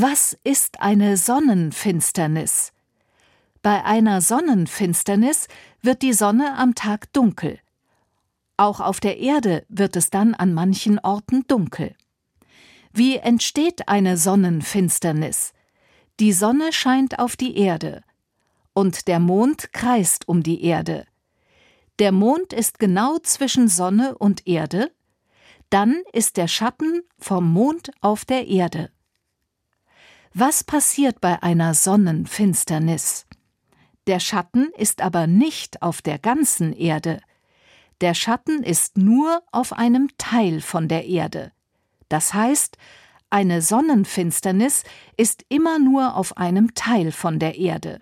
Was ist eine Sonnenfinsternis? Bei einer Sonnenfinsternis wird die Sonne am Tag dunkel. Auch auf der Erde wird es dann an manchen Orten dunkel. Wie entsteht eine Sonnenfinsternis? Die Sonne scheint auf die Erde und der Mond kreist um die Erde. Der Mond ist genau zwischen Sonne und Erde, dann ist der Schatten vom Mond auf der Erde. Was passiert bei einer Sonnenfinsternis? Der Schatten ist aber nicht auf der ganzen Erde. Der Schatten ist nur auf einem Teil von der Erde. Das heißt, eine Sonnenfinsternis ist immer nur auf einem Teil von der Erde.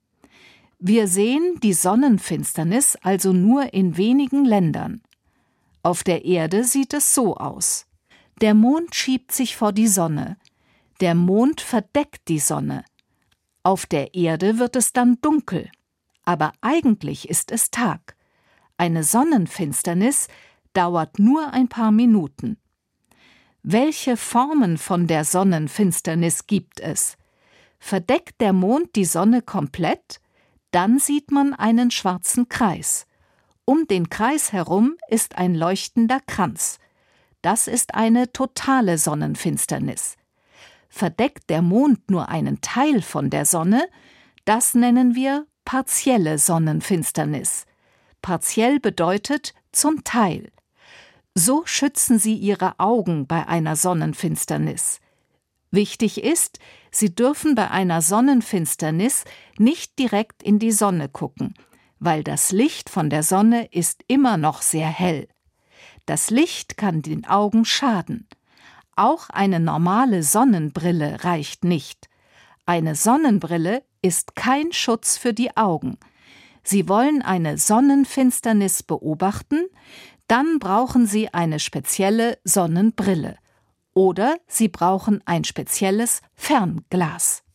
Wir sehen die Sonnenfinsternis also nur in wenigen Ländern. Auf der Erde sieht es so aus. Der Mond schiebt sich vor die Sonne. Der Mond verdeckt die Sonne. Auf der Erde wird es dann dunkel. Aber eigentlich ist es Tag. Eine Sonnenfinsternis dauert nur ein paar Minuten. Welche Formen von der Sonnenfinsternis gibt es? Verdeckt der Mond die Sonne komplett? Dann sieht man einen schwarzen Kreis. Um den Kreis herum ist ein leuchtender Kranz. Das ist eine totale Sonnenfinsternis. Verdeckt der Mond nur einen Teil von der Sonne, das nennen wir partielle Sonnenfinsternis. Partiell bedeutet zum Teil. So schützen Sie Ihre Augen bei einer Sonnenfinsternis. Wichtig ist, Sie dürfen bei einer Sonnenfinsternis nicht direkt in die Sonne gucken, weil das Licht von der Sonne ist immer noch sehr hell. Das Licht kann den Augen schaden. Auch eine normale Sonnenbrille reicht nicht. Eine Sonnenbrille ist kein Schutz für die Augen. Sie wollen eine Sonnenfinsternis beobachten, dann brauchen Sie eine spezielle Sonnenbrille. Oder Sie brauchen ein spezielles Fernglas.